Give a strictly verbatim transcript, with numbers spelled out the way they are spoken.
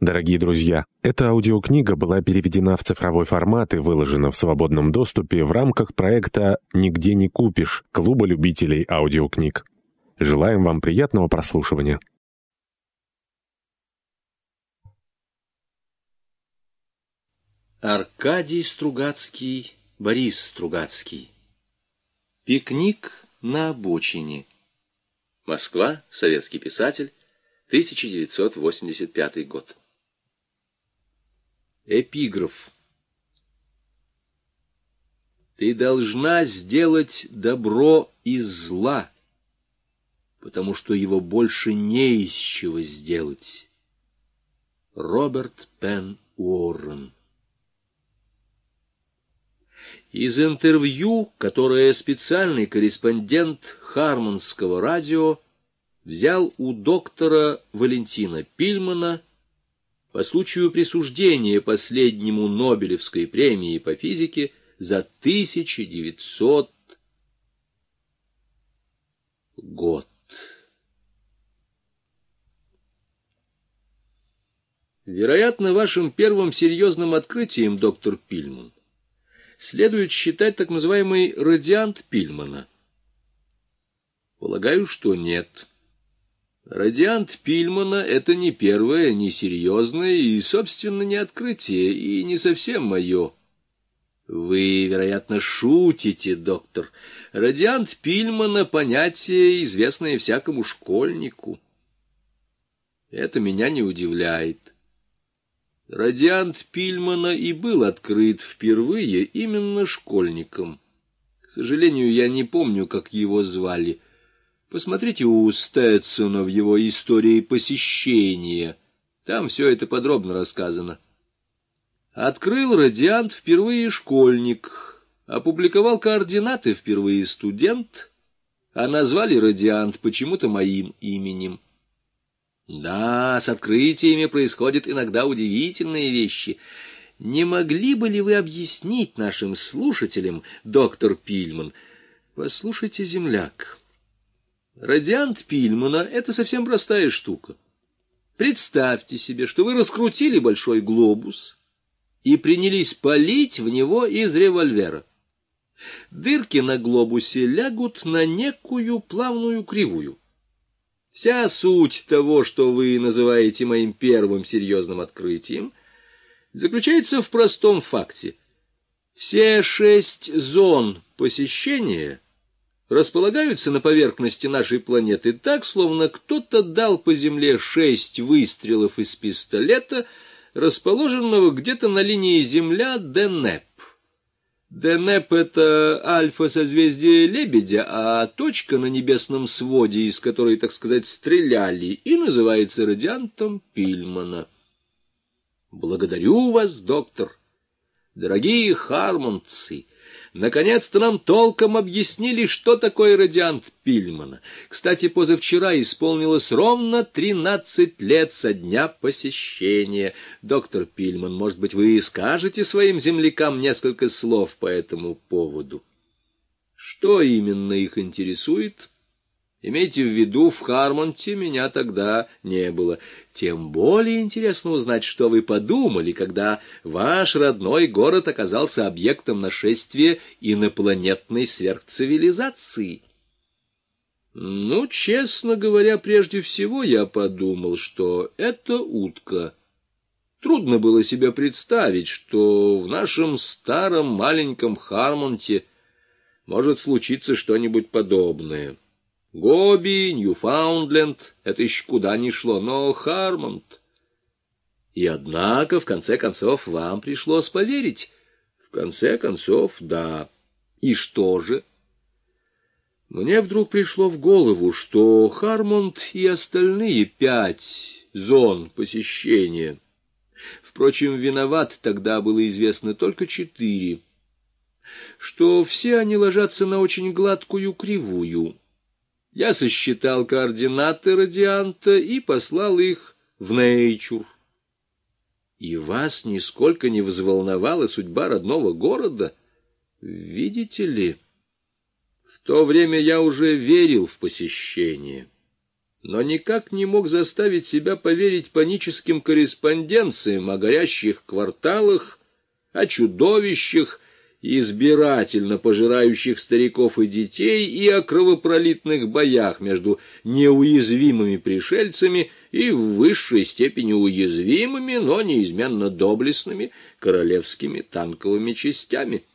Дорогие друзья, эта аудиокнига была переведена в цифровой формат и выложена в свободном доступе в рамках проекта «Нигде не купишь» Клуба любителей аудиокниг. Желаем вам приятного прослушивания. Аркадий Стругацкий, Борис Стругацкий. Пикник на обочине. Москва, советский писатель, тысяча девятьсот восемьдесят пятый год. Эпиграф. Ты должна сделать добро из зла, потому что его больше не из чего сделать. Роберт Пен Уоррен. Из интервью, которое специальный корреспондент Хармонского радио взял у доктора Валентина Пильмана по случаю присуждения последнему Нобелевской премии по физике за тысяча девятьсотый год. Вероятно, вашим первым серьезным открытием, доктор Пильман, следует считать так называемый радиант Пильмана. Полагаю, что нет. Радиант Пильмана — это не первое, не серьезное и, собственно, не открытие, и не совсем мое. Вы, вероятно, шутите, доктор. Радиант Пильмана — понятие, известное всякому школьнику. Это меня не удивляет. Радиант Пильмана и был открыт впервые именно школьником. К сожалению, я не помню, как его звали. Посмотрите у Стэтсона в его истории посещения. Там все это подробно рассказано. Открыл радиант впервые школьник, опубликовал координаты впервые студент, а назвали радиант почему-то моим именем. Да, с открытиями происходят иногда удивительные вещи. Не могли бы ли вы объяснить нашим слушателям, доктор Пильман? Послушайте, земляк. Радиант Пильмана — это совсем простая штука. Представьте себе, что вы раскрутили большой глобус и принялись палить в него из револьвера. Дырки на глобусе лягут на некую плавную кривую. Вся суть того, что вы называете моим первым серьезным открытием, заключается в простом факте. Все шесть зон посещения располагаются на поверхности нашей планеты так, словно кто-то дал по Земле шесть выстрелов из пистолета, расположенного где-то на линии Земля-Денеп. Денеп — это альфа-созвездие Лебедя, а точка на небесном своде, из которой, так сказать, стреляли, и называется радиантом Пильмана. Благодарю вас, доктор. Дорогие хармонцы, наконец-то нам толком объяснили, что такое радиант Пильмана. Кстати, позавчера исполнилось ровно тринадцать лет со дня посещения. Доктор Пильман, может быть, вы скажете своим землякам несколько слов по этому поводу? Что именно их интересует? Имейте в виду, в Хармонте меня тогда не было. Тем более интересно узнать, что вы подумали, когда ваш родной город оказался объектом нашествия инопланетной сверхцивилизации. Ну, честно говоря, прежде всего я подумал, что это утка. Трудно было себе представить, что в нашем старом маленьком Хармонте может случиться что-нибудь подобное. Гоби, Ньюфаундленд — это еще куда ни шло, но Хармонт. И однако, в конце концов, вам пришлось поверить. В конце концов, да. И что же? Мне вдруг пришло в голову, что Хармонт и остальные пять зон посещения. Впрочем, виноват тогда было известно только четыре. Что все они ложатся на очень гладкую кривую. Я сосчитал координаты радианта и послал их в Nature. И вас нисколько не взволновала судьба родного города? Видите ли, в то время я уже верил в посещение. но никак не мог заставить себя поверить паническим корреспонденциям о горящих кварталах, о чудовищах, избирательно пожирающих стариков и детей, и о кровопролитных боях между неуязвимыми пришельцами и в высшей степени уязвимыми, но неизменно доблестными королевскими танковыми частями.